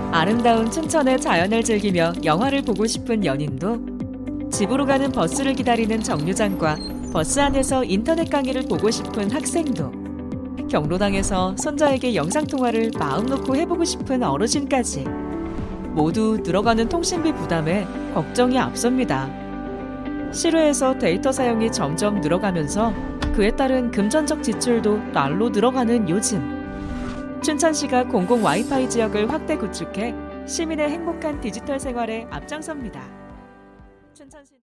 아름다운 춘천의 자연을 즐기며 영화를 보고 싶은 연인도, 집으로 가는 버스를 기다리는 정류장과 버스 안에서 인터넷 강의를 보고 싶은 학생도, 경로당에서 손자에게 영상통화를 마음 놓고 해보고 싶은 어르신까지 모두 늘어가는 통신비 부담에 걱정이 앞섭니다. 실외에서 데이터 사용이 점점 늘어가면서 그에 따른 금전적 지출도 날로 늘어가는 요즘, 춘천시가 공공 와이파이 지역을 확대 구축해 시민의 행복한 디지털 생활에 앞장섭니다. 춘천시